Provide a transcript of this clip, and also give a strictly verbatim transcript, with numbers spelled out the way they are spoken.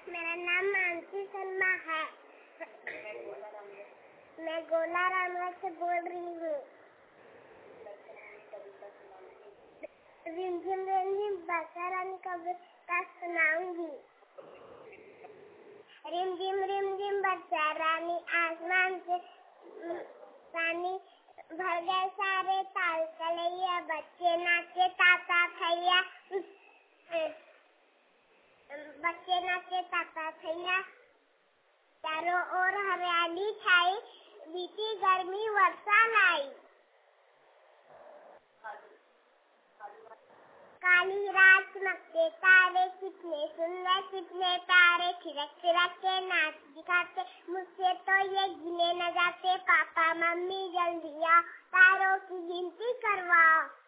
मेरा नाम मानसी शर्मा है। मैं गोला रामगढ़ से बोल रही हूँ। रिमझिम रिमझिम बरसा रानी कविता सुनाऊंगी। रिमझिम रिमझिम बरसा रानी आसमान से पानी भर गए सारे ताल कलैया, बच्चे नाचे ताता थैया, बच्चे नाचे ताता थैया। चारों ओर हरियाली छाई, बीती गर्मी वर्षा लाई। काली रात चमकते तारे, कितने सुंदर कितने प्यारे, थिरक थिरक के नाच दिखाते, मुझसे तो ये गिने न जाते। पापा मम्मी जल्दी आओ, तारों की गिनती करवाओ।